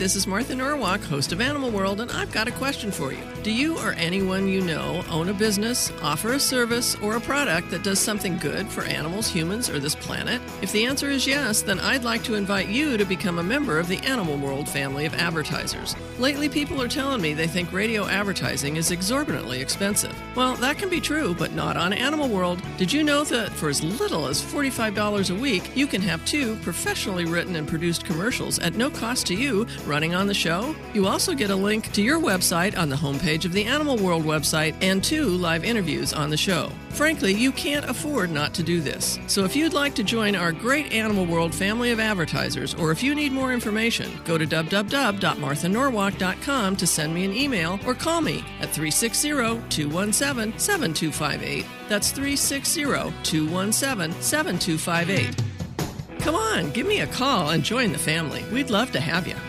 this is Martha Norwalk, host of Animal World, and I've got a question for you. Do you or anyone you know own a business, offer a service, or a product that does something good for animals, humans, or this planet? If the answer is yes, then I'd like to invite you to become a member of the Animal World family of advertisers. Lately, people are telling me they think radio advertising is exorbitantly expensive. Well, that can be true, but not on Animal World. Did you know that for as little as $45 a week, you can have 2 professionally written and produced commercials at no cost to you running on the show? You also get a link to your website on the homepage of the Animal World website and 2 live interviews on the show. Frankly, you can't afford not to do this. So if you'd like to join our great Animal World family of advertisers, or if you need more information, go to www.marthanorwalk.com to send me an email or call me at 360-217-7258. That's 360-217-7258. Come on, give me a call and join the family. We'd love to have you.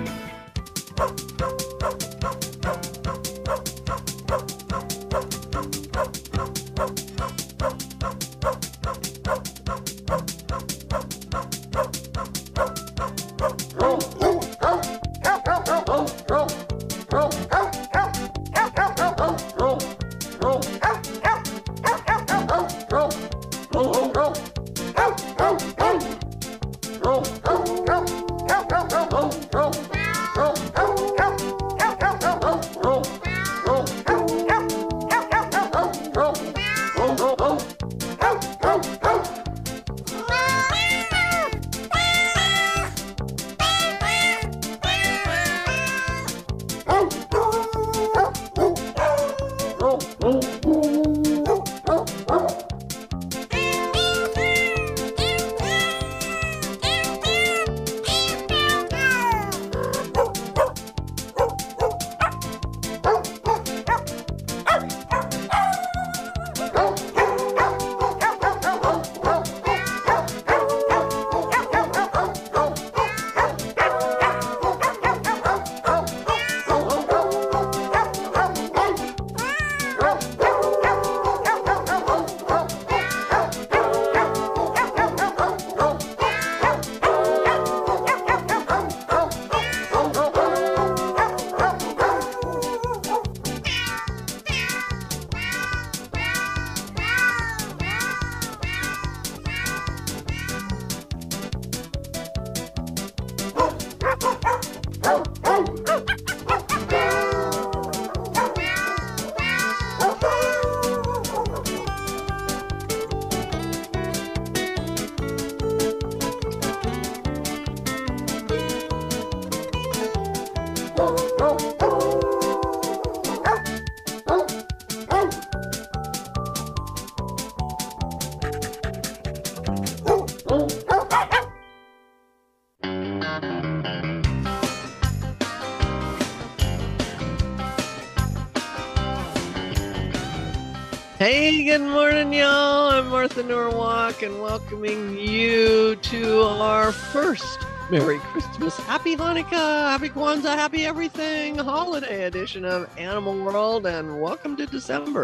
Hey, good morning, y'all. I'm Martha Norwalk, and welcoming you to our first Merry Christmas, Happy Hanukkah, Happy Kwanzaa, Happy Everything holiday edition of Animal World, and welcome to December.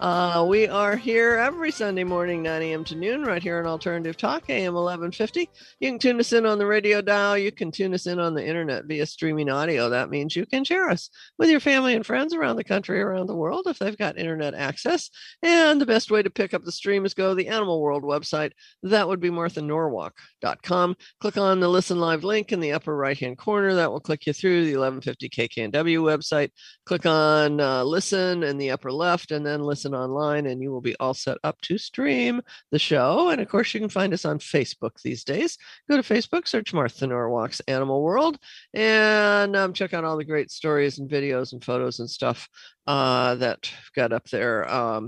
We are here every Sunday morning, 9 a.m. to noon, right here on Alternative Talk, AM 1150. You can tune us in on the radio dial. You can tune us in on the internet via streaming audio. That means you can share us with your family and friends around the country, around the world, if they've got internet access. And the best way to pick up the stream is go to the Animal World website. That would be marthanorwalk.com. Click on the Listen Live link in the upper right-hand corner. That will click you through the 1150 KKNW website. Click on Listen in the upper left, and then Listen Online, and you will be all set up to stream the show. And of course, you can find us on Facebook these days. Go to Facebook, search Martha Norwalk's Animal World, and check out all the great stories and videos and photos and stuff that got up there.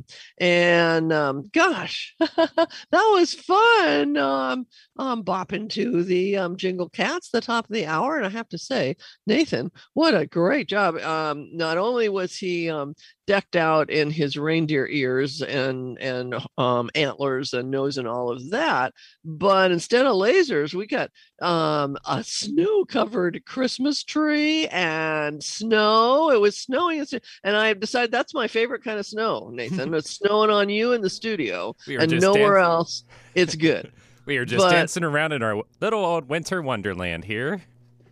Gosh, that was fun. Bopping to the Jingle Cats, the top of the hour. And I have to say, Nathan, what a great job. Not only was he decked out in his reindeer ears and antlers and nose and all of that, but instead of lasers, we got a snow-covered Christmas tree and snow. It was snowing, and I've decided that's my favorite kind of snow, Nathan. It's snowing on you in the studio and nowhere else. It's good. We are just dancing around in our little old winter wonderland here.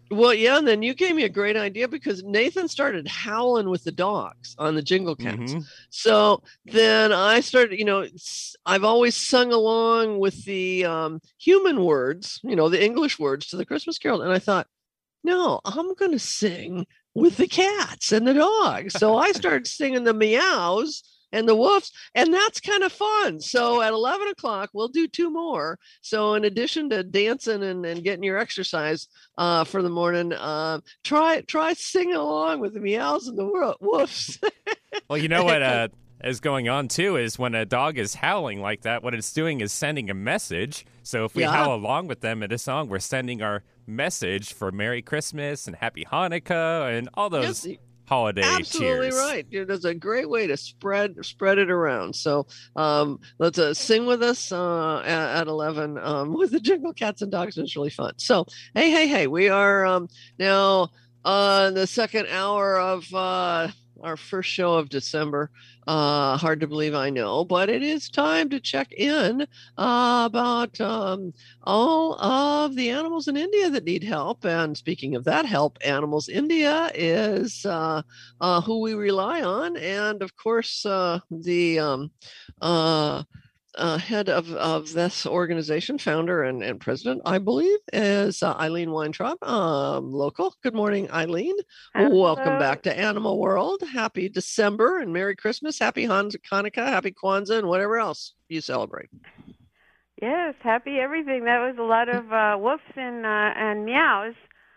Well, yeah, and then you gave me a great idea because Nathan started howling with the dogs on the Jingle Cats. Mm-hmm. So then I started, I've always sung along with the human words, the English words to the Christmas Carol. And I thought, no, I'm going to sing with the cats and the dogs. So I started singing the meows and the woofs, and that's kind of fun. So at 11 o'clock, we'll do two more. So in addition to dancing and getting your exercise for the morning, try singing along with the meows and the woofs. Well, you know what is going on too is when a dog is howling like that, what it's doing is sending a message. So if we Yeah. howl along with them in a song, we're sending our message for Merry Christmas and Happy Hanukkah and all those Yes, holiday absolutely cheers. right. That's a great way to spread it around. So let's sing with us at 11 with the Jingle Cats and Dogs. It's really fun. So hey, we are now the second hour of our first show of December. Hard to believe, I know, but it is time to check in about all of the animals in India that need help. And speaking of that help, Animals India is who we rely on. And of course, the uh, head of this organization, founder and president, I believe, is Eileen Weintraub, local. Good morning, Eileen. Welcome Hello. back to Animal World. Happy December and Merry Christmas. Happy Hanukkah, Happy Kwanzaa, and whatever else you celebrate. Yes, happy everything. That was a lot of woofs and meows.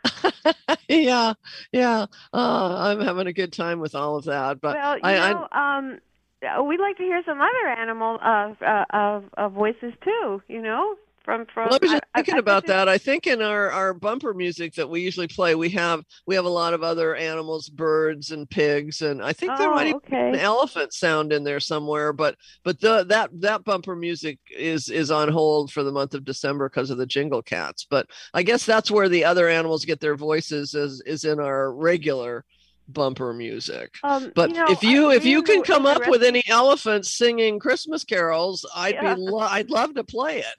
Yeah, yeah. I'm having a good time with all of that. But Well, we'd like to hear some other animal voices too. Well, I was just thinking I bet about that. I think in our bumper music that we usually play, we have a lot of other animals, birds and pigs, and I think there might Oh, even be an okay. elephant sound in there somewhere. But that bumper music is on hold for the month of December because of the Jingle Cats. But I guess that's where the other animals get their voices is in our regular bumper music. But if you can come In the up with rescue, any elephants singing Christmas carols, yeah, I'd love to play it.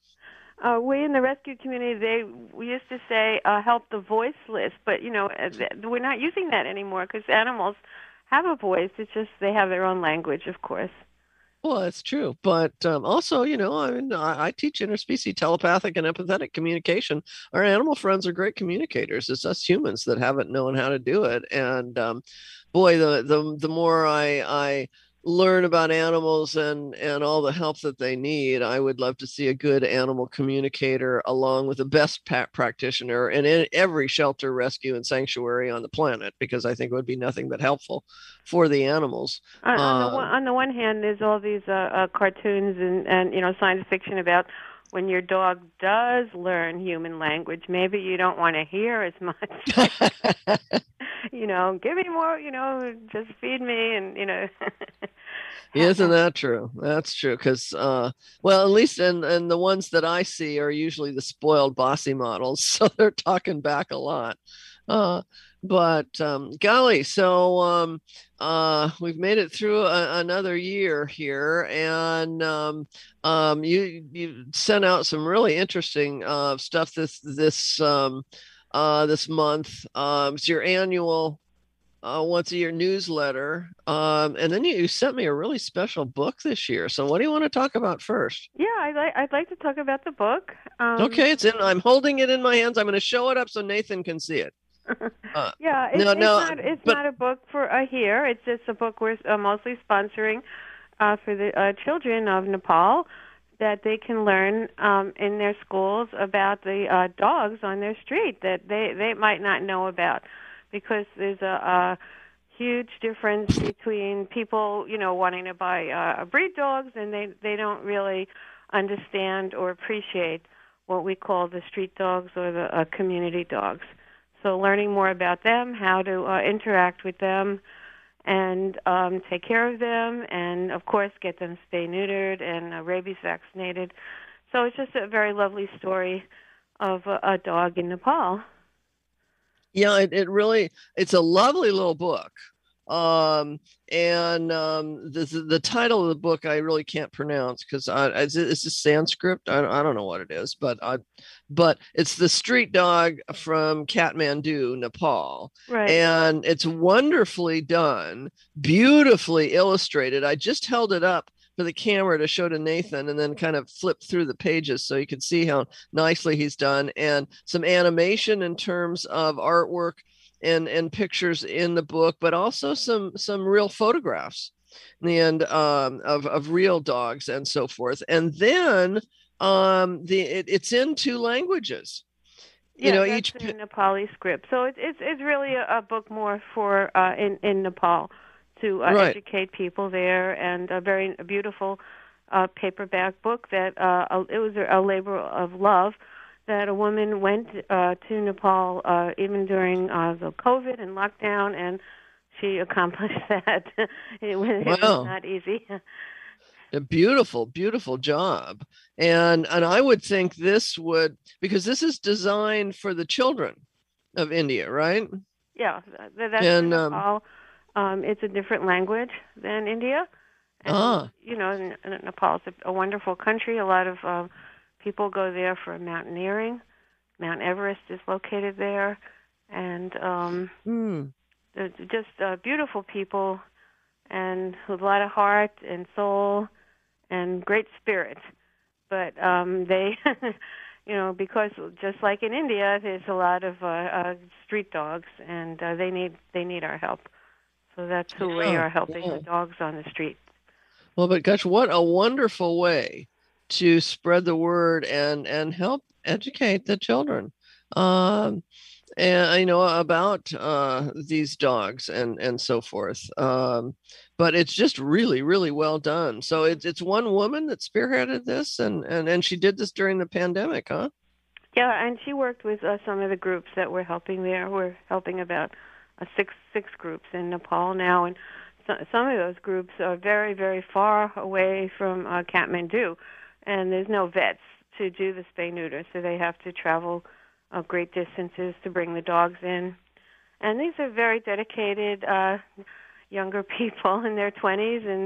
we in the rescue community, we used to say help the voiceless, but we're not using that anymore because animals have a voice. It's just they have their own language, of course. Well, that's true. But also, I mean, I teach interspecies telepathic and empathetic communication. Our animal friends are great communicators. It's us humans that haven't known how to do it. And boy, the more I learn about animals and all the help that they need, I would love to see a good animal communicator along with the best practitioner in every shelter, rescue, and sanctuary on the planet, because I think it would be nothing but helpful for the animals. On the one hand, there's all these cartoons and science fiction about when your dog does learn human language. Maybe you don't want to hear as much. Give me more. Just feed me, and Isn't that true? That's true. Because, well, at least and the ones that I see are usually the spoiled bossy models, so they're talking back a lot. Uh, but golly, so we've made it through another year here, and you sent out some really interesting stuff this month. It's your annual once a year newsletter. And then you sent me a really special book this year. So what do you want to talk about first? yeah, I'd like to talk about the book. Okay, I'm holding it in my hands. I'm going to show it up so Nathan can see it. Yeah, it's but not a book for here. It's just a book we're mostly sponsoring for the children of Nepal, that they can learn in their schools about the dogs on their street that they might not know about, because there's a huge difference between people, wanting to buy breed dogs, and they don't really understand or appreciate what we call the street dogs or the community dogs. So learning more about them, how to interact with them, and take care of them, and of course get them spay neutered and rabies vaccinated. So it's just a very lovely story of a dog in Nepal. yeah, it's a lovely little book. And the title of the book I really can't pronounce because it's a Sanskrit. I don't know what it is, but it's The Street Dog from Kathmandu, Nepal, Right. and it's wonderfully done, beautifully illustrated. I just held it up for the camera to show to Nathan and then kind of flip through the pages so you can see how nicely he's done, and some animation in terms of artwork and pictures in the book, but also some real photographs and of real dogs and so forth. And then it's in two languages. Yeah, that's Each in Nepali script. So it's really a book more for in Nepal to right. educate people there, and a very beautiful paperback book that it was a labor of love that a woman went to Nepal even during the COVID and lockdown, and she accomplished that. It was Wow. not easy. A beautiful, beautiful job. And I would think this would, because this is designed for the children of India, right? Yeah, that's in And Nepal. It's a different language than India, and ah, Nepal is a wonderful country. A lot of people go there for mountaineering. Mount Everest is located there, and hmm. they're just beautiful people, and with a lot of heart and soul and great spirit. But they, because just like in India, there's a lot of street dogs, and they need our help. So that's who we Yeah, are helping, yeah. the dogs on the street. Well, but gosh, what a wonderful way to spread the word and help educate the children. Um, and about these dogs and so forth. But it's just really, really well done. So it's one woman that spearheaded this, and she did this during the pandemic, huh? Yeah, and she worked with some of the groups that we're helping there. We're helping about six groups in Nepal now, and some of those groups are very, very far away from Kathmandu, and there's no vets to do the spay neuter, so they have to travel great distances to bring the dogs in. And these are very dedicated younger people in their 20s, and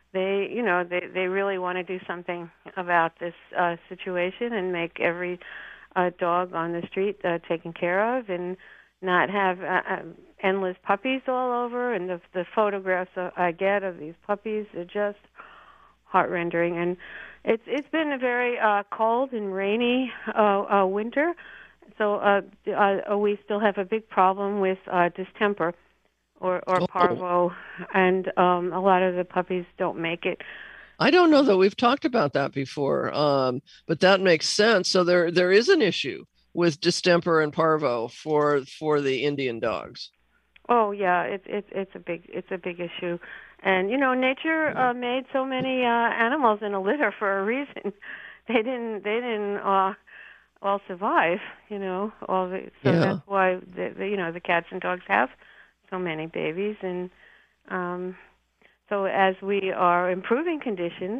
they really want to do something about this situation and make every dog on the street taken care of, and not have endless puppies all over. And the photographs I get of these puppies are just heart-rendering. And it's been a very cold and rainy winter, so we still have a big problem with distemper or Oh, parvo, and a lot of the puppies don't make it. I don't know that we've talked about that before, but that makes sense. So there is an issue with distemper and parvo for the Indian dogs. Oh yeah, it's a big issue, and nature made so many animals in a litter for a reason. They didn't all survive. So Yeah. that's why the cats and dogs have so many babies, and so as we are improving conditions,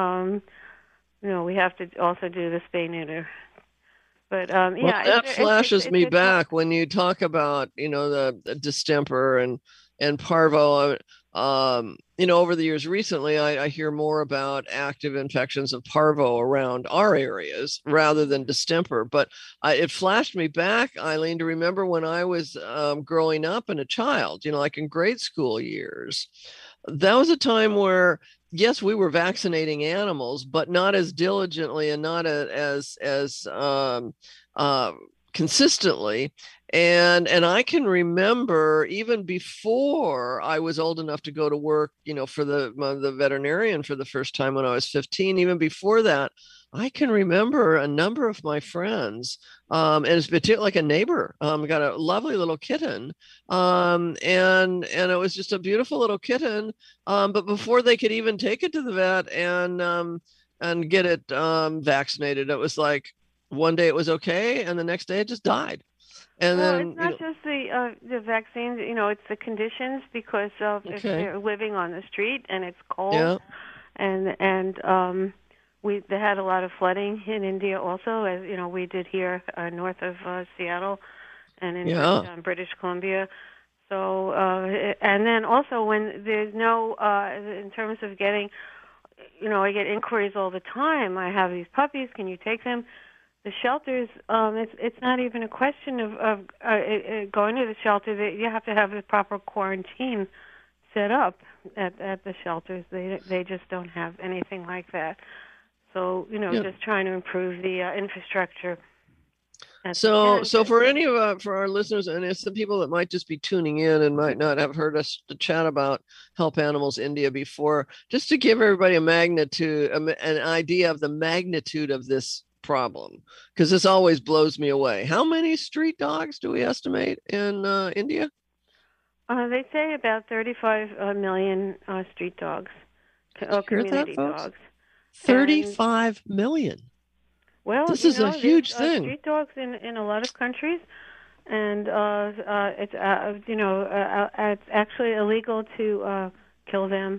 we have to also do the spay neuter. But Well, yeah, that flashes me it's hard. back when you talk about, the distemper and parvo. Over the years recently, I hear more about active infections of parvo around our areas rather than distemper. But it flashed me back, Eileen, to remember when I was growing up and a child, like in grade school years. That was a time where yes, we were vaccinating animals, but not as diligently and not as uh, consistently. And I can remember even before I was old enough to go to work, for the veterinarian for the first time when I was 15. Even before that, I can remember a number of my friends, and it's particularly like a neighbor, got a lovely little kitten, and it was just a beautiful little kitten, but before they could even take it to the vet and get it vaccinated, it was like one day it was okay, and the next day it just died. And Well, it's then, not just the vaccines. It's the conditions, because of if okay, they're living on the street and it's cold, yeah, and they had a lot of flooding in India also, as we did here north of Seattle and in yeah, British Columbia. So, and then also when there's no, in terms of getting, I get inquiries all the time. I have these puppies. Can you take them? The shelters, it's not even a question of going to the shelter. You have to have the proper quarantine set up at the shelters. They just don't have anything like that. So, just trying to improve the infrastructure. So for any of for our listeners, and it's the people that might just be tuning in and might not have heard us to chat about Help Animals India before, just to give everybody an idea of the magnitude of this problem, because this always blows me away. How many street dogs do we estimate in India? They say about 35 million street dogs, community dogs. 35 million. Well, this is a huge thing. Street dogs in a lot of countries, and it's actually illegal to kill them.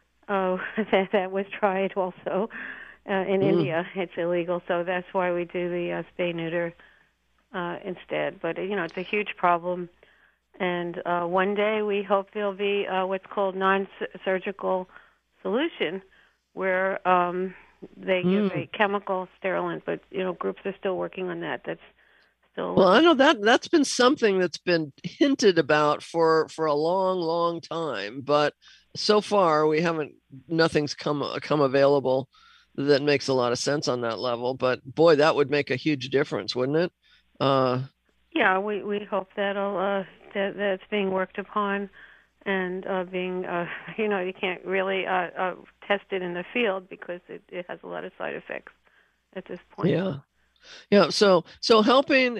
That was tried also in India. It's illegal, so that's why we do the spay neuter instead. But it's a huge problem, and one day we hope there'll be what's called non-surgical solution, where they give a chemical sterilant, but groups are still working on that. That's still I know that's been something that's been hinted about for a long time, but so far nothing's come available that makes a lot of sense on that level. But boy, that would make a huge difference, wouldn't it? Yeah, we hope that's being worked upon. And being, you can't really test it in the field because it has a lot of side effects at this point. Yeah. So helping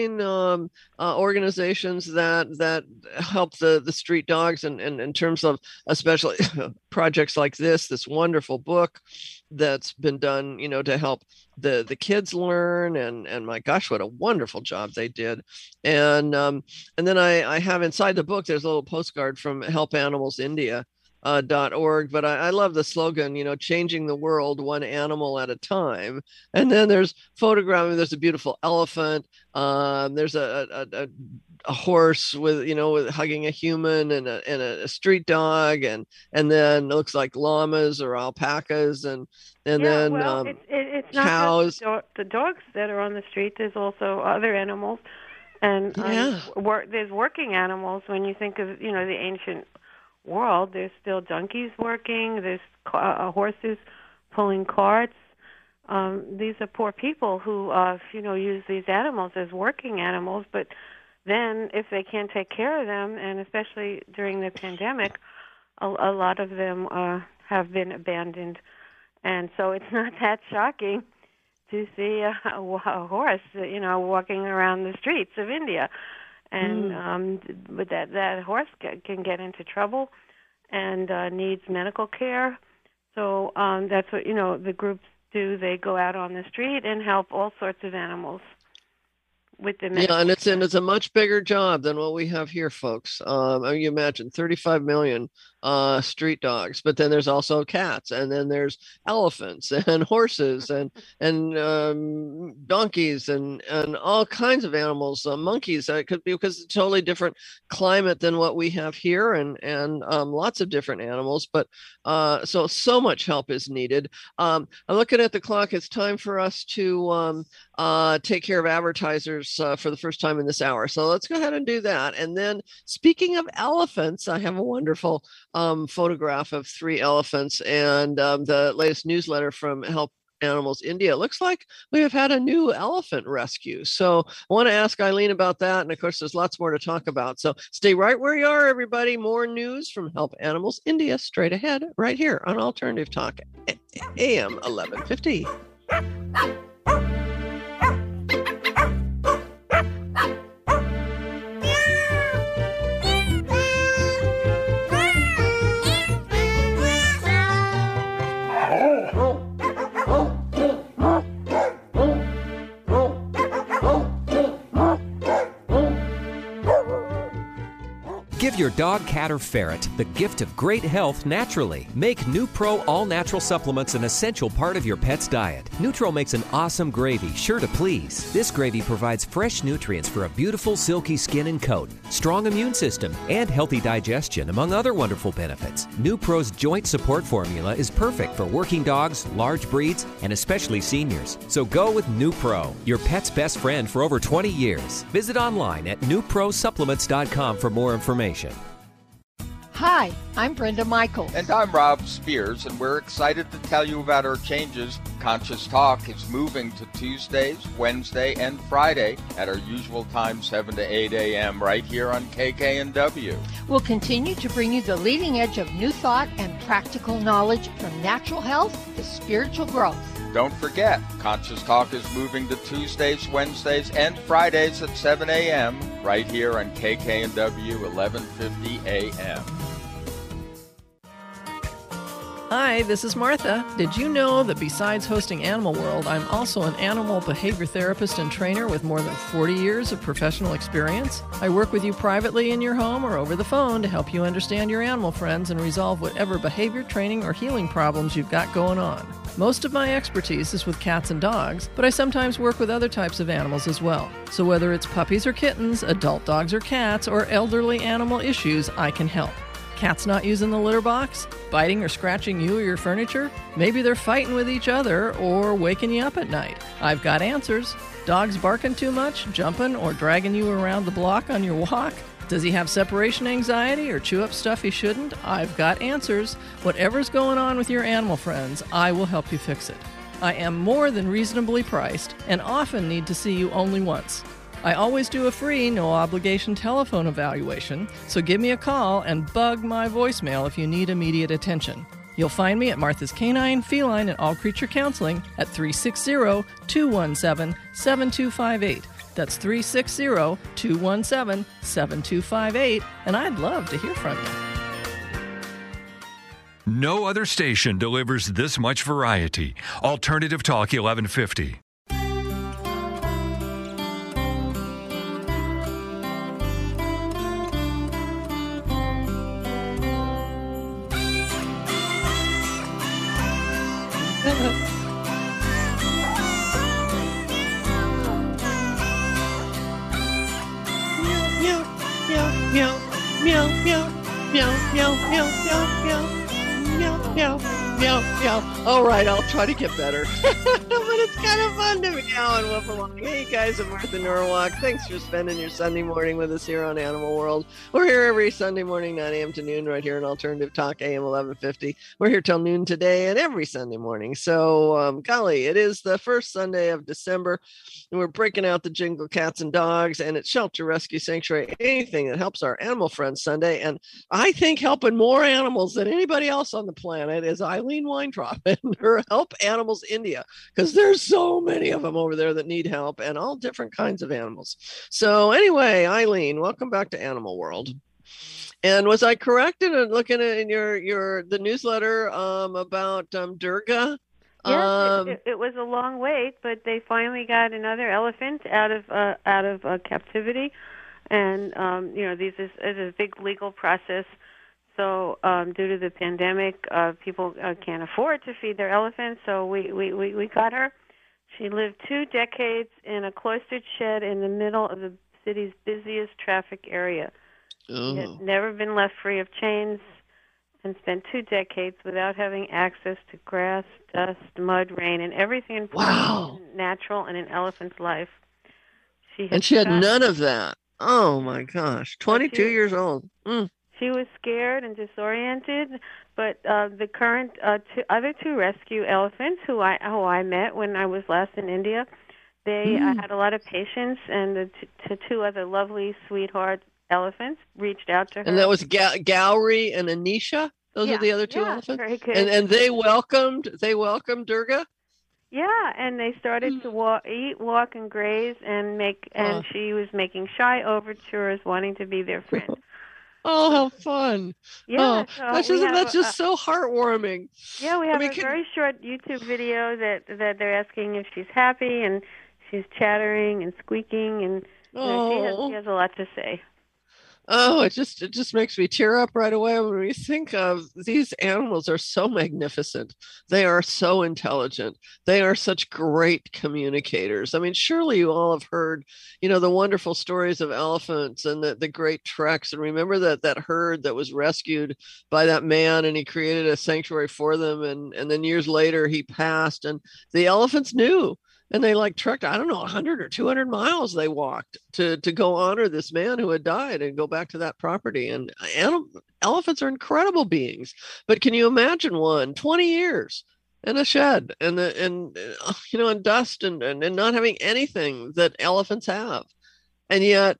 organizations that help the street dogs, and in terms of especially projects like this wonderful book that's been done, to help the kids learn, and my gosh, what a wonderful job they did. And then I have inside the book, there's a little postcard from Help Animals India. .org, but I love the slogan, changing the world one animal at a time. And then there's photographing. There's a beautiful elephant. There's a horse with hugging a human, and a street dog, and then it looks like llamas or alpacas, and then it's cows. Not just the dogs that are on the street. There's also other animals, and there's working animals. When you think of the ancient world, there's still donkeys working, there's horses pulling carts. These are poor people who use these animals as working animals, but then if they can't take care of them, and especially during the pandemic, a lot of them have been abandoned. And so it's not that shocking to see a horse walking around the streets of India. And but that horse can get into trouble and needs medical care. So that's what the groups do. They go out on the street and help all sorts of animals with the medical and it's a much bigger job than what we have here, folks. You imagine 35 million street dogs, but then there's also cats, and then there's elephants and horses and donkeys and all kinds of animals, monkeys. It could be because it's a totally different climate than what we have here, and lots of different animals. But so much help is needed. I'm looking at the clock. It's time for us to take care of advertisers for the first time in this hour. So let's go ahead and do that. And then, speaking of elephants, I have a wonderful photograph of 3 elephants, and the latest newsletter from Help Animals India. It looks like we have had a new elephant rescue. So I want to ask Eileen about that. And of course, there's lots more to talk about. So stay right where you are, everybody. More news from Help Animals India straight ahead, right here on Alternative Talk, AM 1150. Give Give your dog, cat, or ferret the gift of great health naturally. Make NuPro all-natural supplements an essential part of your pet's diet. Nutro makes an awesome gravy, sure to please. This gravy provides fresh nutrients for a beautiful, silky skin and coat, strong immune system, and healthy digestion, among other wonderful benefits. NuPro's joint support formula is perfect for working dogs, large breeds, and especially seniors. So go with NuPro, your pet's best friend for over 20 years. Visit online at NuProSupplements.com for more information. Hi, I'm Brenda Michaels. And I'm Rob Spears, and we're excited to tell you about our changes. Conscious Talk is moving to Tuesdays, Wednesday, and Friday at our usual time, 7 to 8 a.m., right here on KKNW. We'll continue to bring you the leading edge of new thought and practical knowledge from natural health to spiritual growth. Don't forget, Conscious Talk is moving to Tuesdays, Wednesdays, and Fridays at 7 a.m. right here on KKNW 1150 a.m. Hi, this is Martha. Did you know that besides hosting Animal World, I'm also an animal behavior therapist and trainer with more than 40 years of professional experience? I work with you privately in your home or over the phone to help you understand your animal friends and resolve whatever behavior training or healing problems you've got going on. Most of my expertise is with cats and dogs, but I sometimes work with other types of animals as well. So whether it's puppies or kittens, adult dogs or cats, or elderly animal issues, I can help. Cats not using the litter box? Biting or scratching you or your furniture? Maybe they're fighting with each other or waking you up at night. I've got answers. Dogs barking too much, jumping, or dragging you around the block on your walk? Does he have separation anxiety or chew up stuff he shouldn't? I've got answers. Whatever's going on with your animal friends, I will help you fix it. I am more than reasonably priced and often need to see you only once. I always do a free, no-obligation telephone evaluation, so give me a call and bug my voicemail if you need immediate attention. You'll find me at Martha's Canine, Feline, and All Creature Counseling at 360-217-7258. That's 360-217-7258, and I'd love to hear from you. No other station delivers this much variety. Alternative Talk 1150. Meow, meow, meow, meow, meow, meow, meow, meow, meow, meow, meow, meow. All right, I'll try to get better. But it's kind of fun to meow and whoop along. Hey guys, I'm Martha Norwalk. Thanks for spending your Sunday morning with us here on Animal World. We're here every Sunday morning, 9 a.m. to noon, right here in Alternative Talk, AM 1150. We're here till noon today and every Sunday morning. So, golly, it is the first Sunday of December, and we're breaking out the jingle cats and dogs, and it's Shelter Rescue Sanctuary, anything that helps our animal friends Sunday. And I think helping more animals than anybody else on the planet is Eileen Weintraub and her Help Animals India, because there's so many of them over there that need help, and all different kinds of animals. So anyway, Eileen, welcome back to Animal World. And was I correct in looking at in the newsletter about Durga? Yes, it was a long wait, but they finally got another elephant out of captivity, and this is a big legal process. So due to the pandemic, people can't afford to feed their elephants, so we got her. She lived 2 decades in a cloistered shed in the middle of the city's busiest traffic area. She had never been left free of chains and spent 2 decades without having access to grass, dust, mud, rain, and everything important and natural in an elephant's life. She had none of that. Oh, my gosh. 22 years old. She was scared and disoriented, but the current other 2 rescue elephants who I met when I was last in India, they had a lot of patience, and the 2 other lovely sweetheart elephants reached out to her. And that was Gowrie and Anisha? Those are the other 2 elephants? Very good. And they welcomed Durga? Yeah, and they started to walk and graze and and she was making shy overtures, wanting to be their friend. Oh, how fun. Yeah. That's just so heartwarming. Yeah, we have a very short YouTube video that they're asking if she's happy, and she's chattering and squeaking, and she has a lot to say. Oh, it just makes me tear up right away when we think of these animals are so magnificent. They are so intelligent. They are such great communicators. I mean, surely you all have heard, the wonderful stories of elephants and the great treks. And remember that herd that was rescued by that man and he created a sanctuary for them. And then years later he passed and the elephants knew and they like trekked, I don't know, 100 or 200 miles they walked to go honor this man who had died and go back to that property. And elephants are incredible beings. But can you imagine 20 years in a shed and dust and not having anything that elephants have? And yet,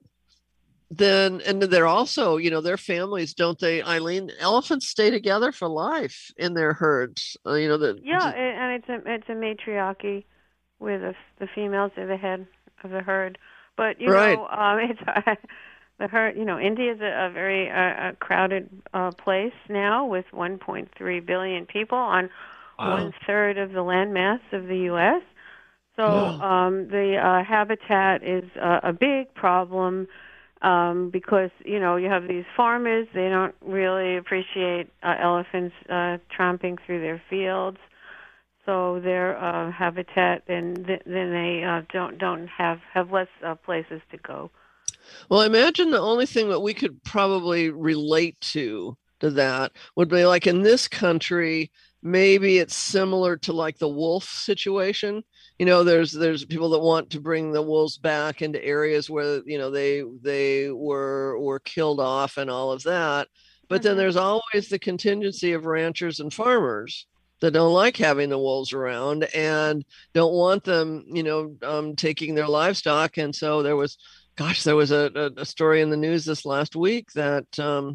and they're also, their families, don't they, Eileen? Elephants stay together for life in their herds. Yeah, and it's a matriarchy where the females are the head of the herd. But right. It's the herd. India is a very crowded place now with 1.3 billion people on 1/3 of the landmass of the U.S. So the habitat is a big problem because you have these farmers. They don't really appreciate elephants tromping through their fields. So their habitat, and then they don't have less places to go. Well, I imagine the only thing that we could probably relate to that would be like in this country, maybe it's similar to like the wolf situation. There's people that want to bring the wolves back into areas where they were killed off and all of that. But then there's always the contingency of ranchers and farmers that don't like having the wolves around and don't want them, taking their livestock. And so there was a story in the news this last week that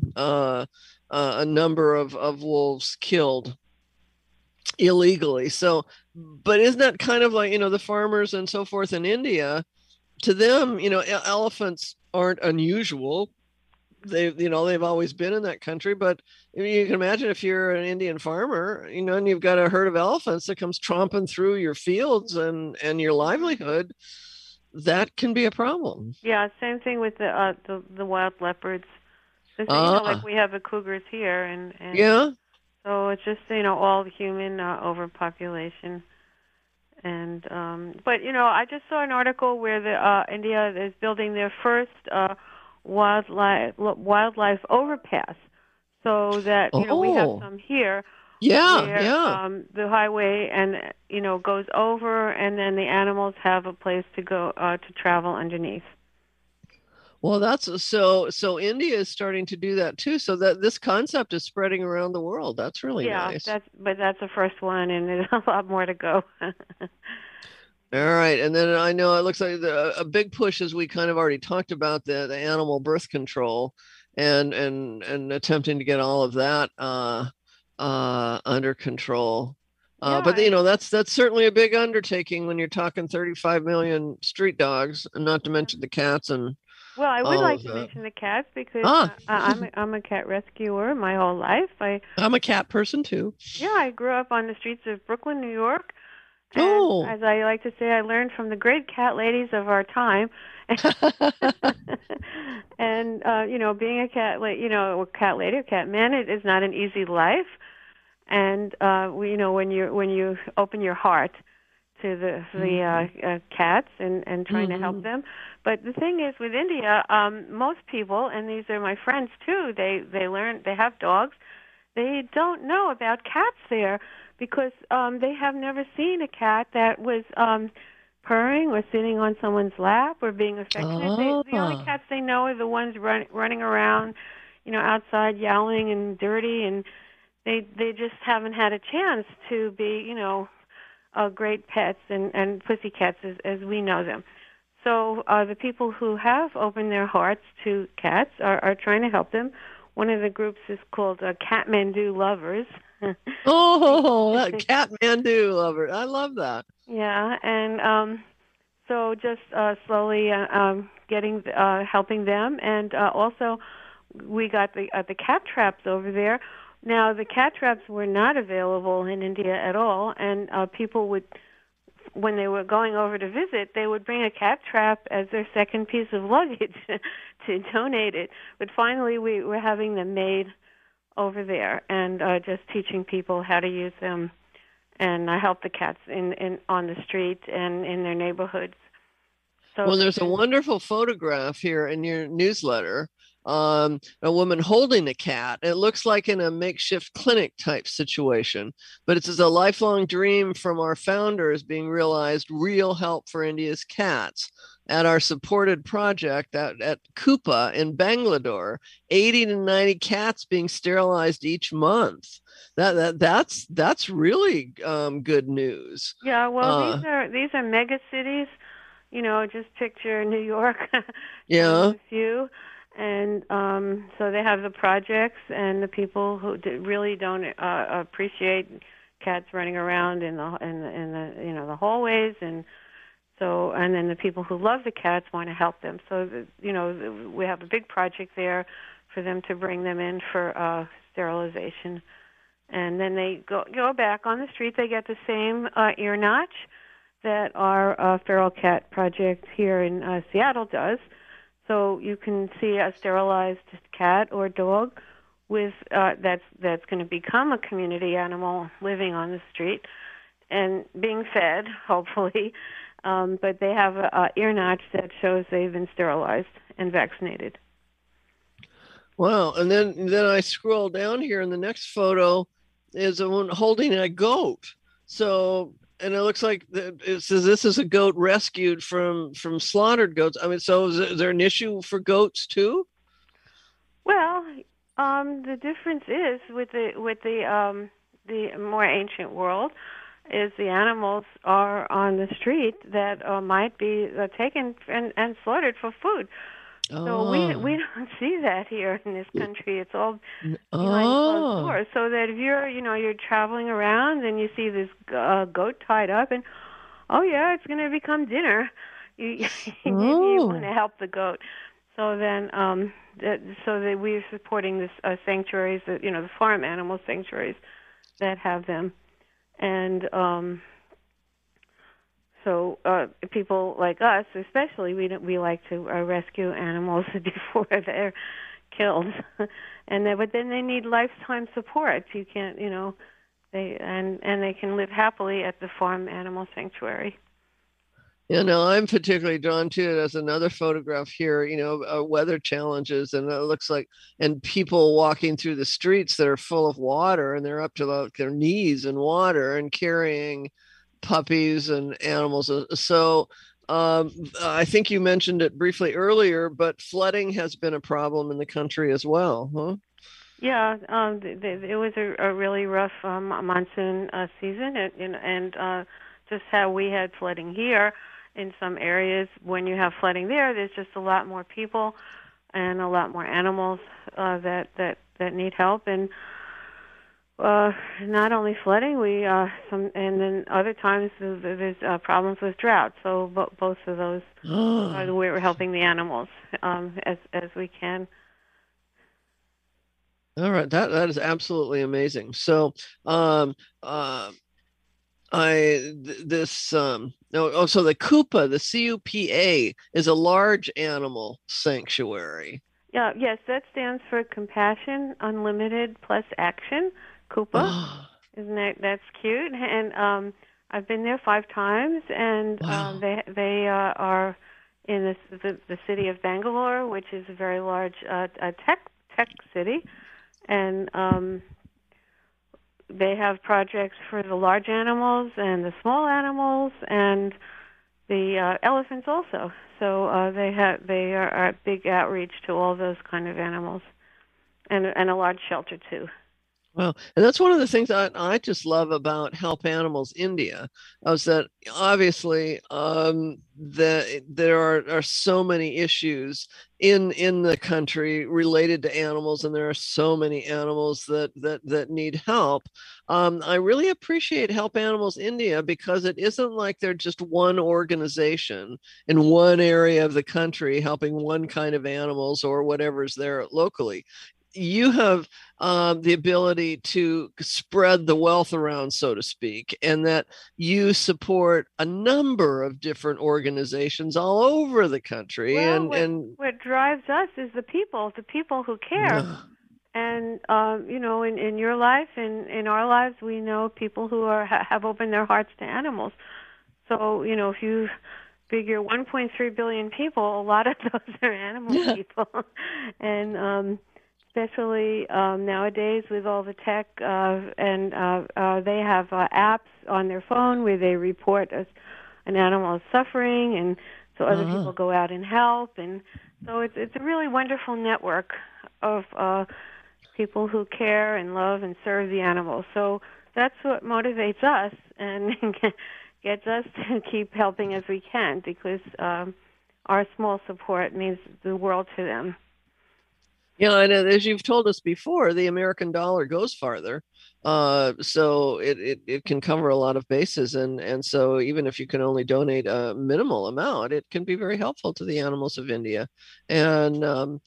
a number of wolves killed illegally. So, but isn't that kind of like, the farmers and so forth in India, to them, elephants aren't unusual. They've always been in that country, but you can imagine if you're an Indian farmer, and you've got a herd of elephants that comes tromping through your fields and your livelihood, that can be a problem. Yeah, same thing with the wild leopards. Like we have the cougars here, and yeah. So it's just all human overpopulation, and but I just saw an article where the India is building their first wildlife overpass, so that we have some here. Yeah, where, the highway and goes over, and then the animals have a place to go to travel underneath. Well, that's so India is starting to do that too. So that this concept is spreading around the world. That's really nice. That's the first one, and there's a lot more to go. All right, and then I know it looks like a big push, as we kind of already talked about, the animal birth control, and attempting to get all of that under control. But that's certainly a big undertaking when you're talking 35 million street dogs, and not to mention the cats and. Well, I would like to mention the cats because I'm a cat rescuer my whole life. I'm a cat person too. Yeah, I grew up on the streets of Brooklyn, New York. And as I like to say, I learned from the great cat ladies of our time. And being a cat lady or cat man, it is not an easy life. And when you open your heart to the cats and trying to help them. But the thing is, with India, most people, and these are my friends too, they have dogs. They don't know about cats there because they have never seen a cat that was purring or sitting on someone's lap or being affectionate. The only cats they know are the ones running around, outside yowling and dirty, and they just haven't had a chance to be, great pets and pussycats as we know them. So the people who have opened their hearts to cats are trying to help them. One of the groups is called Kathmandu Lovers. Kathmandu Lovers. I love that. Yeah, and so just slowly helping them. And also we got the cat traps over there. Now, the cat traps were not available in India at all, and people would when they were going over to visit, they would bring a cat trap as their second piece of luggage to donate it. But finally, we were having them made over there and just teaching people how to use them. And I help the cats in on the street and in their neighborhoods. So well, there's a wonderful photograph here in your newsletter. A woman holding a cat. It looks like in a makeshift clinic type situation, but it's a lifelong dream from our founders being realized, real help for India's cats. At our supported project at Kupa in Bangalore, 80 to 90 cats being sterilized each month. That's really good news. Yeah, well, these are mega cities. You know, just picture New York. Yeah. A few. And so they have the projects, and the people who really don't appreciate cats running around in the the hallways, and then the people who love the cats want to help them. So we have a big project there for them to bring them in for sterilization, and then they go back on the street. They get the same ear notch that our feral cat project here in Seattle does. So you can see a sterilized cat or dog with that's going to become a community animal living on the street and being fed, hopefully. But they have a ear notch that shows they've been sterilized and vaccinated. Wow! And then I scroll down here, and the next photo is a one holding a goat. So. And it looks like it says this is a goat rescued from slaughtered goats. I mean, so is there an issue for goats too? Well, the difference is with the more ancient world is the animals are on the street that might be taken and slaughtered for food. So we don't see that here in this country. It's all behind closed doors. So that if you're traveling around and you see this goat tied up, and it's going to become dinner. You want to help the goat. So then, so that we're supporting this sanctuaries, the farm animal sanctuaries that have them, and. So people like us, especially, we like to rescue animals before they're killed, but then they need lifetime support. You can't, they can live happily at the farm animal sanctuary. I'm particularly drawn to it as another photograph here, weather challenges, and it looks like, and people walking through the streets that are full of water, and they're up to their knees in water and carrying puppies and animals. So I think you mentioned it briefly earlier, but flooding has been a problem in the country as well, huh? Yeah, it was a really rough monsoon season, and just how we had flooding here in some areas. When you have flooding there's just a lot more people and a lot more animals that need help. And not only flooding, and then other times there's problems with drought. So both of those are the way we're helping the animals as we can. All right, that is absolutely amazing. So, so the Kupa, the CUPA, is a large animal sanctuary. Yeah, yes, that stands for Compassion Unlimited Plus Action. Kupa, isn't that's cute? And I've been there 5 times, and they are in the city of Bangalore, which is a very large tech city, and they have projects for the large animals and the small animals and the elephants also. So they are a big outreach to all those kind of animals, and a large shelter too. Well, and that's one of the things that I just love about Help Animals India, is that obviously there are so many issues in the country related to animals, and there are so many animals that need help. I really appreciate Help Animals India because it isn't like they're just one organization in one area of the country helping one kind of animals or whatever's there locally. you have the ability to spread the wealth around, so to speak, and that you support a number of different organizations all over the country. Well, And what drives us is the people who care. And in your life, in our lives, we know people who have opened their hearts to animals. So if you figure 1.3 billion people, a lot of those are animal people, and especially nowadays with all the tech, and they have apps on their phone where they report an animal is suffering, and so other people go out and help, and so it's a really wonderful network of people who care and love and serve the animals. So that's what motivates us and gets us to keep helping as we can, because our small support means the world to them. Yeah, and as you've told us before, the American dollar goes farther. So it can cover a lot of bases. And so even if you can only donate a minimal amount, it can be very helpful to the animals of India. And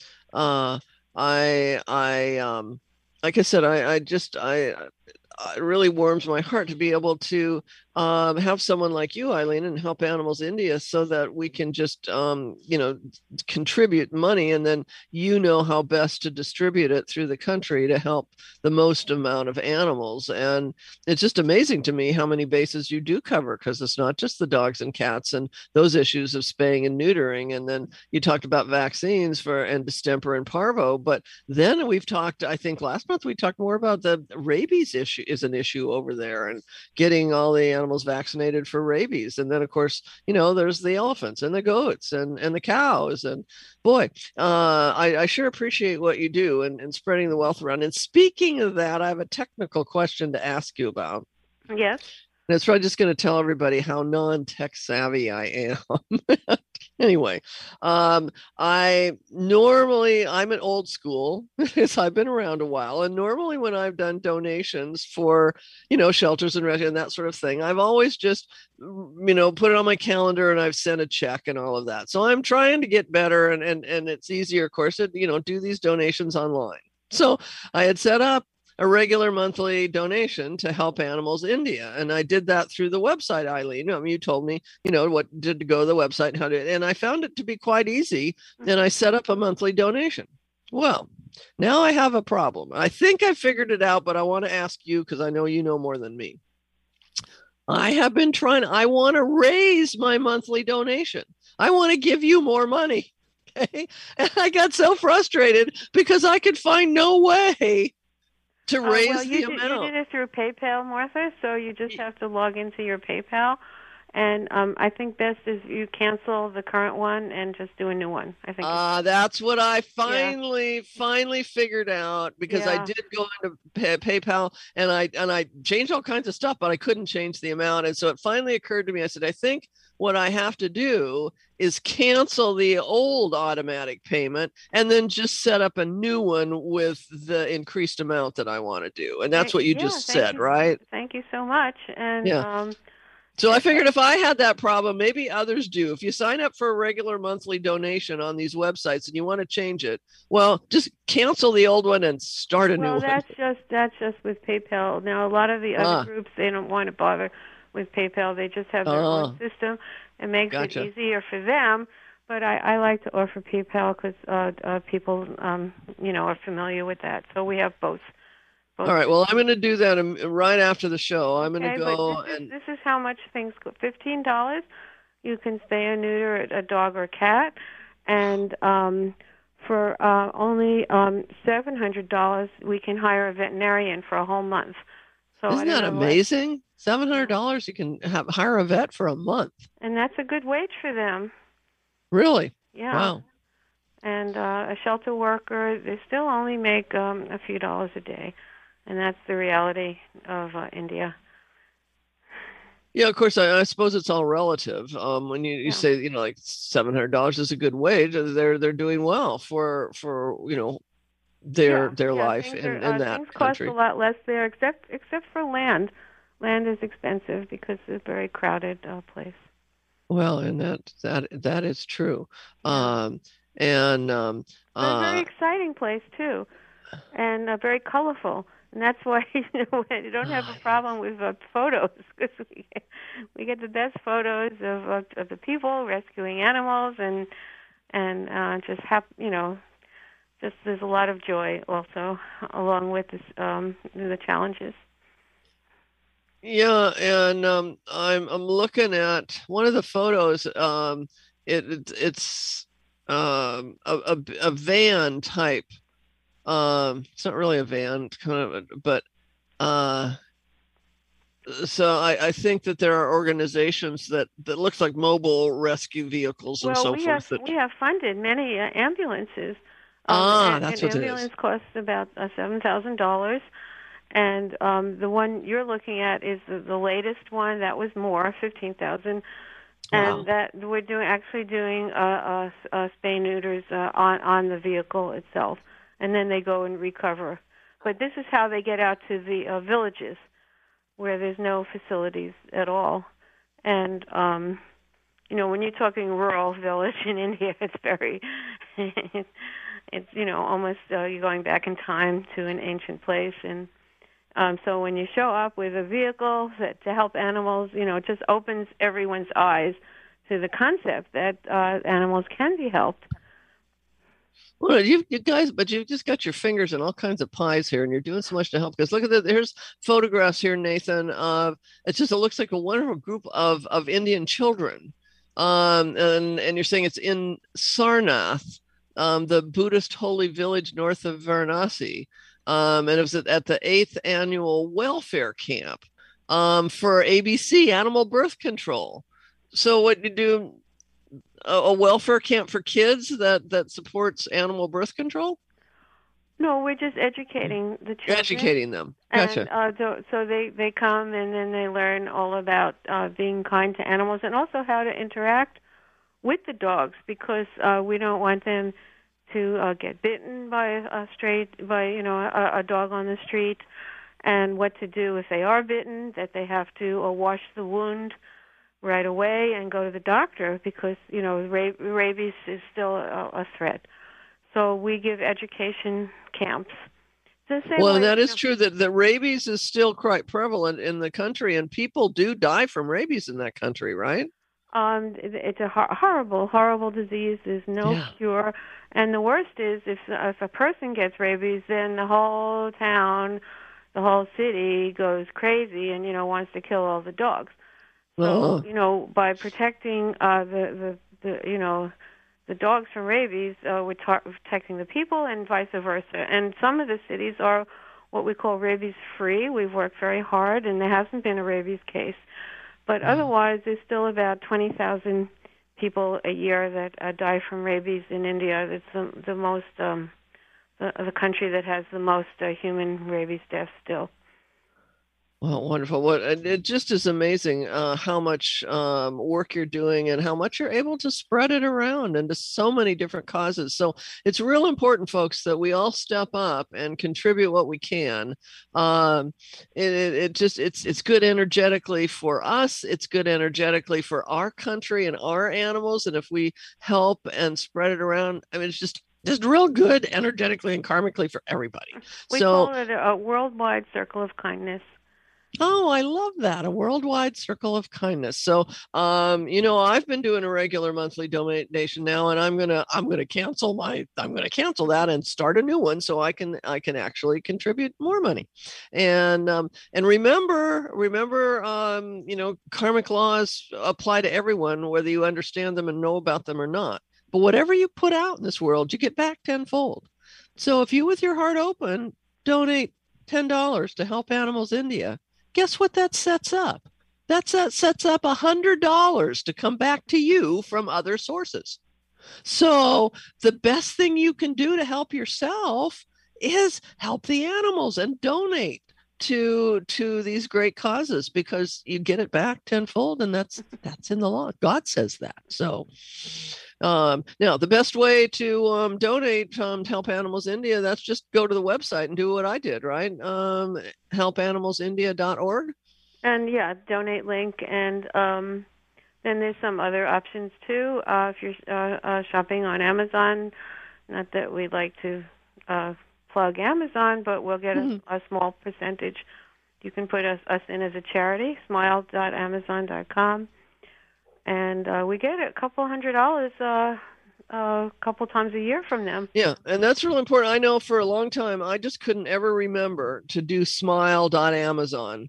like I said, it really warms my heart to be able to have someone like you, Eileen, and Help Animals India, so that we can just, contribute money, and then how best to distribute it through the country to help the most amount of animals. And it's just amazing to me how many bases you do cover, because it's not just the dogs and cats and those issues of spaying and neutering. And then you talked about vaccines and distemper and parvo, but then we've talked, I think last month we talked more about the rabies issue is an issue over there, and getting all the animals vaccinated for rabies. And then of course, there's the elephants and the goats and the cows. And boy, I sure appreciate what you do and spreading the wealth around. And speaking of that, I have a technical question to ask you about. Yes. And it's probably just going to tell everybody how non-tech savvy I am. Anyway, I'm an old school, because I've been around a while. And normally when I've done donations for, shelters and rescue and that sort of thing, I've always just, put it on my calendar and I've sent a check and all of that. So I'm trying to get better, and it's easier, of course, to, do these donations online. So I had set up a regular monthly donation to Help Animals India. And I did that through the website, Eileen. You told me, what to go to the website and how to, and I found it to be quite easy. And I set up a monthly donation. Well, now I have a problem. I think I figured it out, but I want to ask you, because I know you know more than me. I have been I want to raise my monthly donation. I want to give you more money. Okay. And I got so frustrated because I could find no way to raise the amount. You did it through PayPal, Martha, so you just have to log into your PayPal. And I think best is you cancel the current one and just do a new one. I think. That's what I finally figured out, because I did go into PayPal and I changed all kinds of stuff, but I couldn't change the amount. And so it finally occurred to me. I said, I think what I have to do is cancel the old automatic payment and then just set up a new one with the increased amount that I want to do. And that's what you just said, right? Thank you so much. And so I figured if I had that problem, maybe others do. If you sign up for a regular monthly donation on these websites and you want to change it, well, just cancel the old one and start a new one. Well, that's just with PayPal. Now, a lot of the other groups, they don't want to bother with PayPal. They just have their own system. It makes it easier for them. But I like to offer PayPal because people, are familiar with that. So we have both. All right. Well, I'm going to do that right after the show. I'm going to go this is how much things go. $15. You can spay or neuter a dog or cat, and for only $700, we can hire a veterinarian for a whole month. So isn't that amazing? $700, you can hire a vet for a month, and that's a good wage for them. Really? Yeah. Wow. And a shelter worker, they still only make a few dollars a day. And that's the reality of India. Yeah, of course. I suppose it's all relative. When you say like $700 is a good wage, they're doing well for their life in that things country. Cost a lot less there, except for land. Land is expensive because it's a very crowded place. Well, and that is true. It's a very exciting place too. and very colorful. And that's why you don't have a problem with photos, because we get the best photos of the people rescuing animals, and just just there's a lot of joy also along with this, the challenges. Yeah, and I'm looking at one of the photos. It's a van type. It's not really a van, kind of, but so I think that there are organizations that looks like mobile rescue vehicles and so forth. We have funded many ambulances. That's what an ambulance costs about $7,000. And the one you're looking at is the latest one. That was more, $15,000, and that we're doing spay neuters on the vehicle itself, and then they go and recover. But this is how they get out to the villages where there's no facilities at all. And when you're talking rural village in India, it's very it's almost you're going back in time to an ancient place. And so when you show up with a vehicle to help animals, it just opens everyone's eyes to the concept that animals can be helped. Well, you guys, but you've just got your fingers in all kinds of pies here, and you're doing so much to help. Because look at that, here's photographs here, Nathan. It looks like a wonderful group of Indian children, and you're saying it's in Sarnath, the Buddhist holy village north of Varanasi. And it was at the 8th annual welfare camp for ABC, animal birth control. So what you do, a welfare camp for kids that supports animal birth control? No, we're just educating the children. Educating them. Gotcha. And so they come and then they learn all about being kind to animals and also how to interact with the dogs, because we don't want them to get bitten by a dog on the street, and what to do if they are bitten, that they have to wash the wound right away and go to the doctor, because rabies is still a threat. So we give education camps. Well, and that is true that the rabies is still quite prevalent in the country, and people do die from rabies in that country, right? It's a horrible, horrible disease. There's no cure. And the worst is if a person gets rabies, then the whole town, the whole city goes crazy and, wants to kill all the dogs. So, by protecting the dogs from rabies, we're protecting the people and vice versa. And some of the cities are what we call rabies-free. We've worked very hard, and there hasn't been a rabies case. But otherwise, there's still about 20,000 people a year that die from rabies in India. It's the most, the country that has the most human rabies deaths still. Well, wonderful. It just is amazing how much work you're doing and how much you're able to spread it around into so many different causes. So it's real important, folks, that we all step up and contribute what we can. It's good energetically for us. It's good energetically for our country and our animals. And if we help and spread it around, it's just real good energetically and karmically for everybody. We call it a worldwide circle of kindness. Oh, I love that. A worldwide circle of kindness. So, I've been doing a regular monthly donation now, and I'm going to cancel that and start a new one so I can actually contribute more money. And remember, karmic laws apply to everyone, whether you understand them and know about them or not. But whatever you put out in this world, you get back tenfold. So if you, with your heart open, donate $10 to Help Animals India, guess what that sets up? That sets up $100 to come back to you from other sources. So the best thing you can do to help yourself is help the animals and donate to these great causes, because you get it back tenfold, and that's in the law. God says that. So now the best way to donate to Help Animals India, that's just go to the website and do what I did, right? helpanimalsindia.org. And donate link. And then there's some other options too. If you're shopping on Amazon, not that we like to plug Amazon, but we'll get a small percentage. You can put us in as a charity, smile.amazon.com, and we get a couple $100 a couple times a year from them. Yeah, and that's real important. I know for a long time I just couldn't ever remember to do smile.amazon.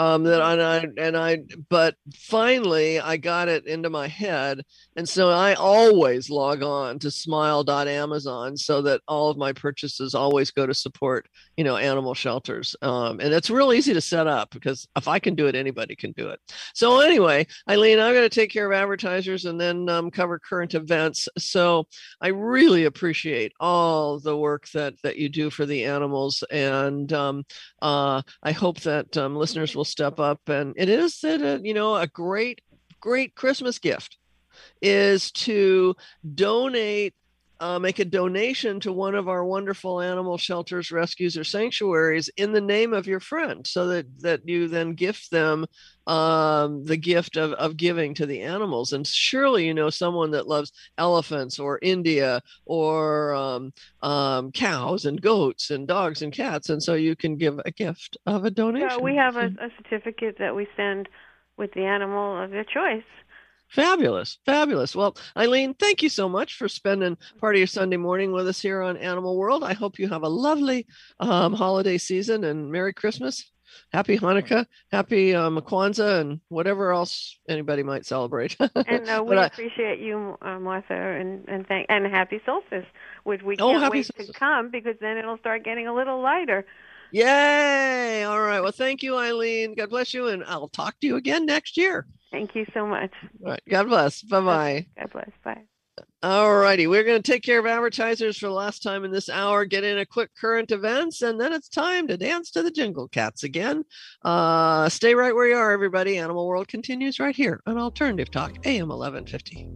But finally I got it into my head, and so I always log on to smile.amazon so that all of my purchases always go to support, animal shelters. And it's real easy to set up, because if I can do it, anybody can do it. So anyway, Eileen, I'm going to take care of advertisers and then cover current events. So I really appreciate all the work that you do for the animals, and I hope that listeners will step up. And it is that a great Christmas gift is to donate, make a donation to one of our wonderful animal shelters, rescues, or sanctuaries in the name of your friend, so that you then gift them the gift of giving to the animals. And surely someone that loves elephants or India or cows and goats and dogs and cats, and so you can give a gift of a donation. Yeah, we have a certificate that we send with the animal of their choice. Fabulous. Well, Eileen, thank you so much for spending part of your Sunday morning with us here on Animal World. I hope you have a lovely holiday season, and Merry Christmas, Happy Hanukkah, Happy Kwanzaa, and whatever else anybody might celebrate. And we appreciate you, Martha, and Happy Solstice, which we can't wait to come, because then it'll start getting a little lighter. Yay! All right. Well, thank you, Eileen. God bless you, and I'll talk to you again next year. Thank you so much. All right. God bless. Bye-bye. God bless. Bye. All righty. We're going to take care of advertisers for the last time in this hour, get in a quick current events, and then it's time to dance to the Jingle Cats again. Stay right where you are, everybody. Animal World continues right here on Alternative Talk, AM 1150.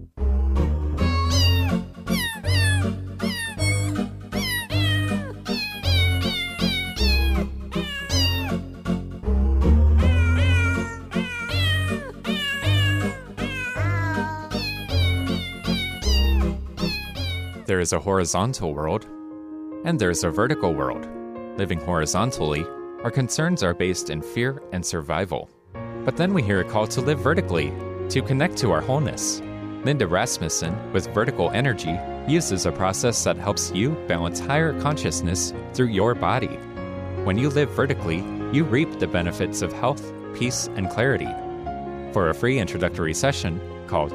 There is a horizontal world, and there's a vertical world. Living horizontally, our concerns are based in fear and survival. But then we hear a call to live vertically, to connect to our wholeness. Linda Rasmussen, with Vertical Energy, uses a process that helps you balance higher consciousness through your body. When you live vertically, you reap the benefits of health, peace, and clarity. For a free introductory session, call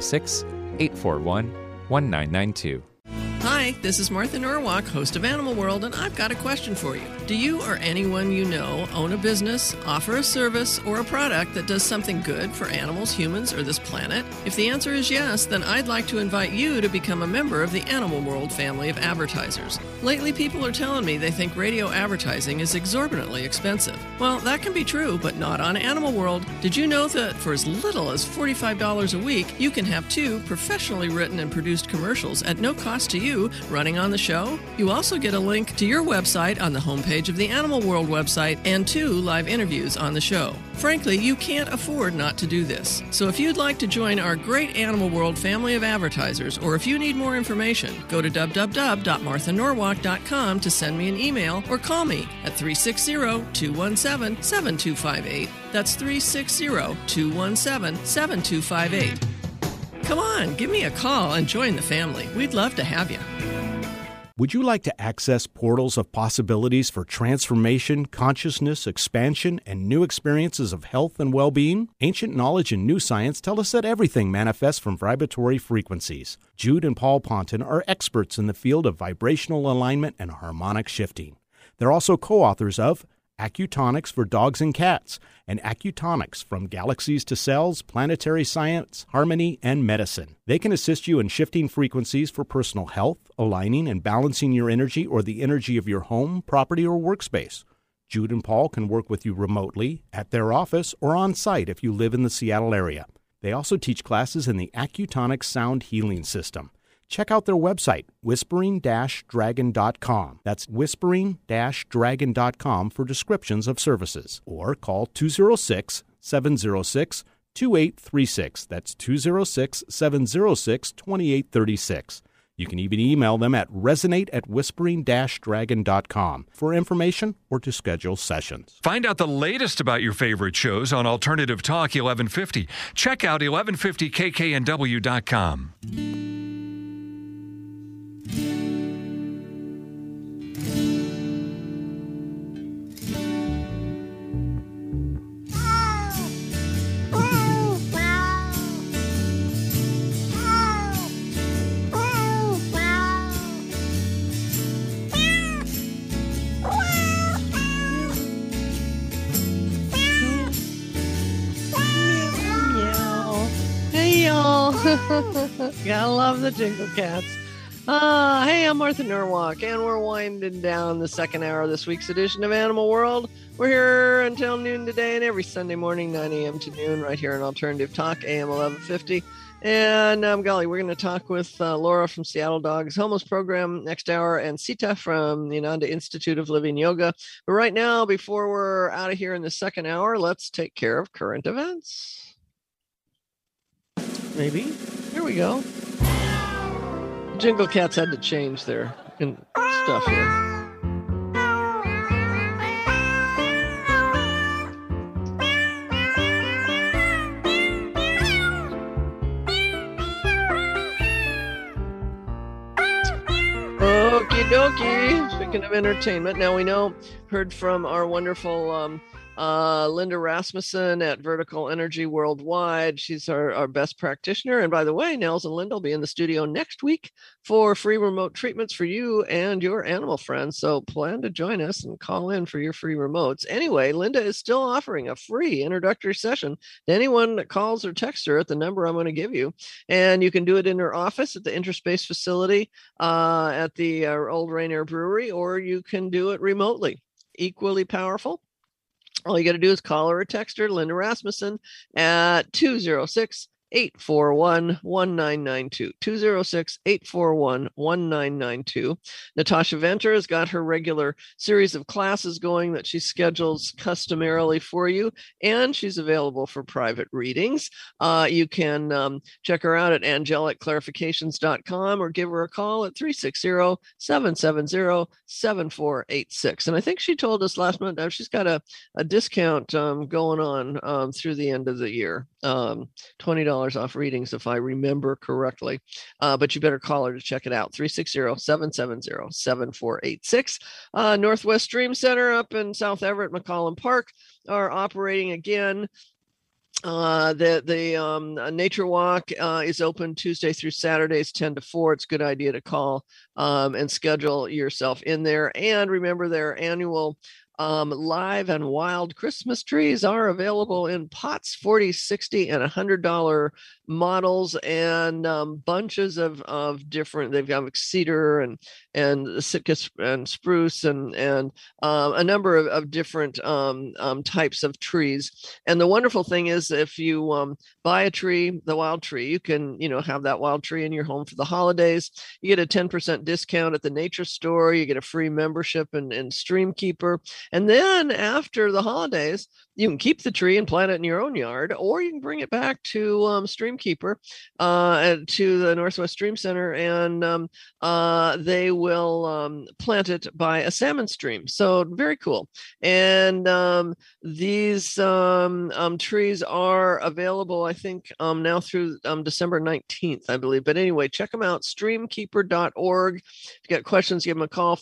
206-841-1992. Hi, this is Martha Norwalk, host of Animal World, and I've got a question for you. Do you or anyone you know own a business, offer a service, or a product that does something good for animals, humans, or this planet? If the answer is yes, then I'd like to invite you to become a member of the Animal World family of advertisers. Lately, people are telling me they think radio advertising is exorbitantly expensive. Well, that can be true, but not on Animal World. Did you know that for as little as $45 a week, you can have 2 professionally written and produced commercials at no cost to you running on the show? You also get a link to your website on the homepage of the Animal World website and 2 live interviews on the show. Frankly, you can't afford not to do this. So if you'd like to join our great Animal World family of advertisers, or if you need more information, go to www.marthanorwalk.com to send me an email or call me at 360-217-7258. That's 360-217-7258. Come on, give me a call and join the family. We'd love to have you. Would you like to access portals of possibilities for transformation, consciousness, expansion, and new experiences of health and well-being? Ancient knowledge and new science tell us that everything manifests from vibratory frequencies. Jude and Paul Ponton are experts in the field of vibrational alignment and harmonic shifting. They're also co-authors of Acutonics for Dogs and Cats, and Acutonics from Galaxies to Cells, Planetary Science, Harmony, and Medicine. They can assist you in shifting frequencies for personal health, aligning and balancing your energy or the energy of your home, property, or workspace. Jude and Paul can work with you remotely, at their office, or on site if you live in the Seattle area. They also teach classes in the Acutonics Sound Healing System. Check out their website, whispering-dragon.com. That's whispering-dragon.com for descriptions of services. Or call 206-706-2836. That's 206-706-2836. You can even email them at resonate@whispering-dragon.com for information or to schedule sessions. Find out the latest about your favorite shows on Alternative Talk 1150. Check out 1150kknw.com. Gotta love the Jingle Cats. Hey, I'm Martha Norwalk, and we're winding down the second hour of this week's edition of Animal World. We're here until noon today, and every Sunday morning, 9 a.m. to noon, right here on Alternative Talk, AM 1150. And golly, we're going to talk with Laura from Seattle Dogs Homos Program next hour, and Sita from the Ananda Institute of Living Yoga. But right now, before we're out of here in the second hour, let's take care of current events. Maybe. Here we go. Jingle Cats had to change their stuff here. Okie dokie. Speaking of entertainment, now we heard from our wonderful Linda Rasmussen at Vertical Energy Worldwide. She's our best practitioner. And by the way, Nels and Linda will be in the studio next week for free remote treatments for you and your animal friends. So plan to join us and call in for your free remotes. Anyway, Linda is still offering a free introductory session to anyone that calls or texts her at the number I'm going to give you. And you can do it in her office at the Interspace facility at the Old Rainier Brewery, or you can do it remotely. Equally powerful. All you got to do is call her or text her, Linda Rasmussen, at 206-841-1992. 206-841-1992. Natasha Venter has got her regular series of classes going that she schedules customarily for you, and she's available for private readings. You can check her out at angelicclarifications.com or give her a call at 360-770-7486. And I think she told us last month she's got a discount going on through the end of the year. $20 off readings, if I remember correctly. But you better call her to check it out. 360-770-7486. Northwest Dream Center up in South Everett, McCollum Park are operating again. The Nature Walk is open Tuesday through Saturdays, 10 to 4. It's a good idea to call and schedule yourself in there. And remember, their annual live and wild Christmas trees are available in pots, $40, $60, and $100 models, and bunches of different. They've got cedar and Sitka and spruce and a number of different types of trees. And the wonderful thing is, if you buy a tree, the wild tree, you can have that wild tree in your home for the holidays. You get a 10% discount at the nature store. You get a free membership in Streamkeeper. And then after the holidays, you can keep the tree and plant it in your own yard, or you can bring it back to Streamkeeper, to the Northwest Dream Center, and they will plant it by a salmon stream. So very cool. And these trees are available, I think, now through December 19th, I believe. But anyway, check them out, streamkeeper.org. If you got questions, give them a call,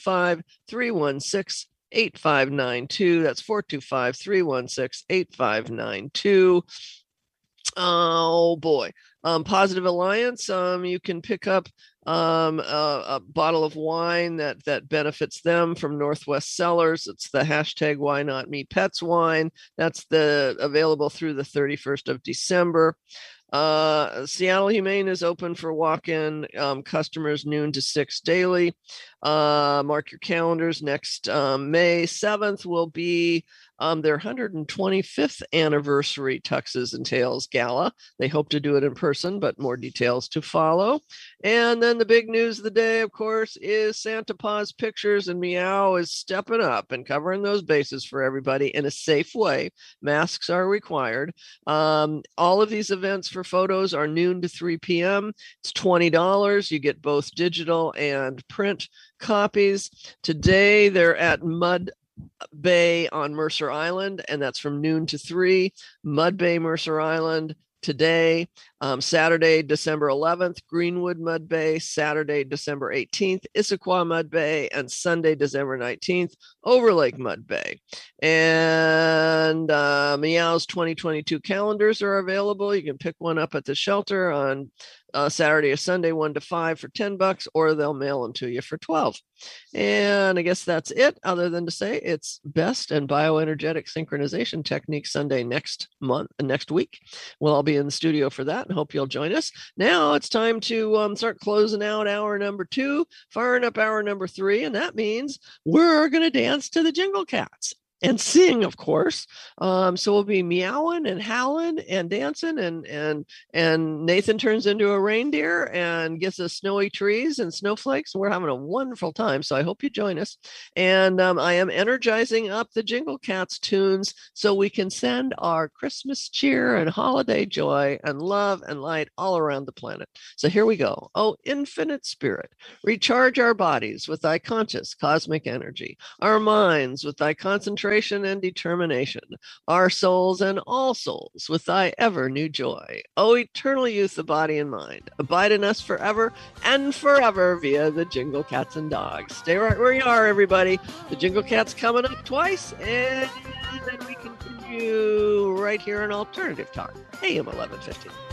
425-316-8592. That's 425-316-8592. Oh boy. Positive Alliance. You can pick up a bottle of wine that benefits them from Northwest Cellars. It's the hashtag Why Not Me Pets wine. That's available through the 31st of December. Seattle Humane is open for walk-in customers noon to 6 daily. Mark your calendars. Next May 7th will be their 125th anniversary Tuxes and Tails Gala. They hope to do it in person, but more details to follow. And then the big news of the day, of course, is Santa Paws Pictures, and Meow is stepping up and covering those bases for everybody in a safe way. Masks are required. All of these events for photos are noon to 3 p.m. It's $20. You get both digital and print copies. Today, they're at Mud Bay on Mercer Island, and that's from noon to 3. Mud Bay, Mercer Island, today. Saturday, December 11th, Greenwood Mud Bay. Saturday, December 18th, Issaquah Mud Bay. And Sunday, December 19th, Overlake Mud Bay. And Meow's 2022 calendars are available. You can pick one up at the shelter on Saturday or Sunday, 1 to 5 for $10, or they'll mail them to you for $12. And I guess that's it, other than to say it's Best and Bioenergetic Synchronization Technique Sunday next week. We'll all be in the studio for that, and hope you'll join us. Now it's time to start closing out hour number 2, firing up hour number 3, and that means we're going to dance to the Jingle Cats. And sing, of course. So we'll be meowing and howling and dancing, and Nathan turns into a reindeer and gets us snowy trees and snowflakes. And we're having a wonderful time. So I hope you join us. And I am energizing up the Jingle Cats tunes so we can send our Christmas cheer and holiday joy and love and light all around the planet. So here we go. Oh, infinite spirit, recharge our bodies with thy conscious cosmic energy, our minds with thy concentration and determination, our souls and all souls with thy ever new joy. O eternal youth of body and mind, abide in us forever and forever via the Jingle Cats and Dogs. Stay right where you are, everybody. The Jingle Cats coming up twice, and then we continue right here on Alternative Talk, AM 1150.